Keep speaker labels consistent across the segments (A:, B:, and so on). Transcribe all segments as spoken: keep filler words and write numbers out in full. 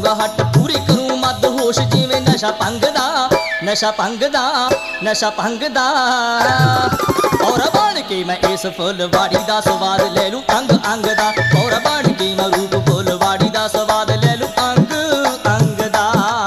A: ਕਰੂੰਗਾ ਹੱਟ ਪੂਰੀ ਕਰੂੰ ਮੱਦ ਹੋਸ਼ ਜਿਵੇਂ ਨਸ਼ਾ ਭੰਗ ਦਾ ਨਸ਼ਾ ਭੰਗ ਦਾ ਨਸ਼ਾ ਭੰਗ ਦਾ ਔਰ ਬਣ ਕੇ ਮੈਂ ਇਸ ਫੁੱਲਵਾੜੀ ਦਾ ਸਵਾਦ ਲੈ ਲੂੰ ਅੰਗ ਅੰਗ ਦਾ ਔਰ ਬਣ ਕੇ ਮੈਂ ਰੂਪ ਫੁੱਲਵਾੜੀ ਦਾ ਸਵਾਦ ਲੈ ਲੂੰ ਅੰਗ ਅੰਗ ਦਾ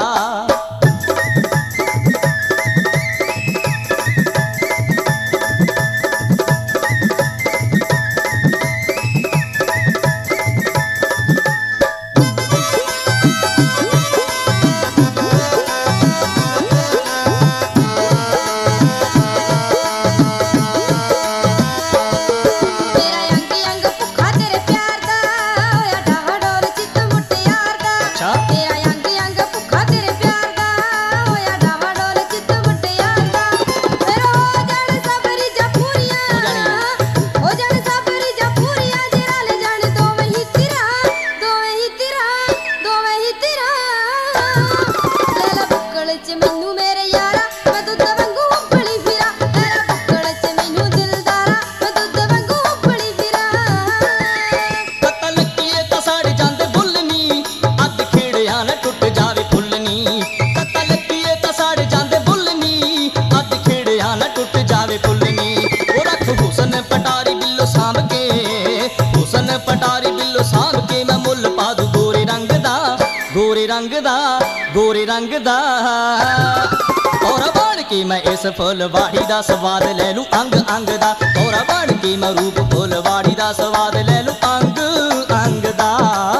A: पटारी बिल्लो सांभ के मैं मुल पा दूं गोरे रंग दा गोरे रंग दा गोरे रंग दा और बन के मैं इस फुलवाड़ी दा स्वाद ले लूं अंग अंग दा और बन के मैं रूप फुलवाड़ी दा स्वाद ले लूं अंग अंग दा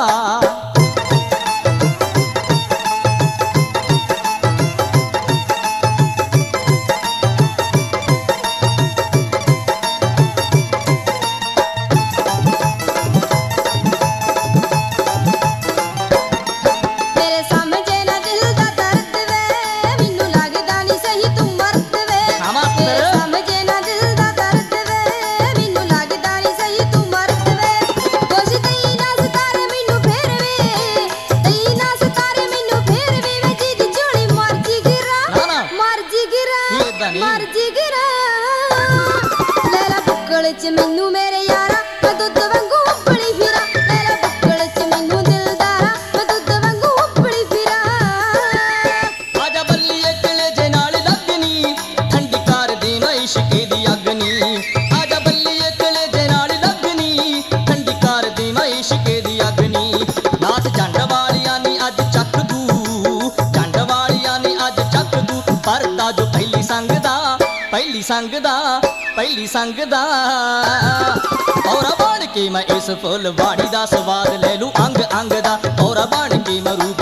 B: मैनू मेरे यारा मैं दुध वांगू उबली फिरा मेरा बुक्कड़ च मैनू दिलदारा मैं दुध वांगू उबली फिरा
A: आजा बल्लीए कलेजे नाल लगनी ठंडी कर दी मैं इश्के दी अग्नी आजा बल्लीए कलेजे नाल लगनी ठंडी कर दी मैं इश्के दी अग्नि नाथ जंड वालियां नी अज चक दू जंड वालियां नी अज चक दू परदा जो पहली संग दा पहली संग दा पहली संग दा और बन के मैं इस फुलवाड़ी दा स्वाद ले लूं अंग अंग दा और बन के मैं रूप